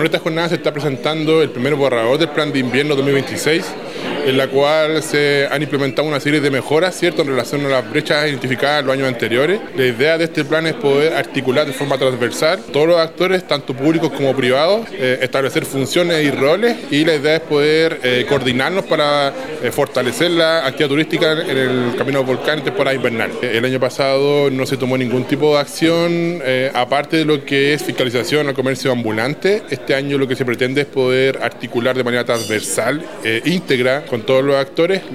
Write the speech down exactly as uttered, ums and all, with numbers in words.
honor de esta jornada se está presentando el primer borrador del Plan de Invierno dos mil veintiséis, en la cual se han implementado una serie de mejoras, ¿cierto?, en relación a las brechas identificadas en los años anteriores. La idea de este plan es poder articular de forma transversal todos los actores, tanto públicos como privados, eh, establecer funciones y roles, y la idea es poder eh, coordinarnos para eh, fortalecer la actividad turística en el Camino del Volcán en temporada invernal. El año pasado no se tomó ningún tipo de acción, eh, aparte de lo que es fiscalización al comercio ambulante. Este año lo que se pretende es poder articular de manera transversal, eh, íntegra, con todos los actores,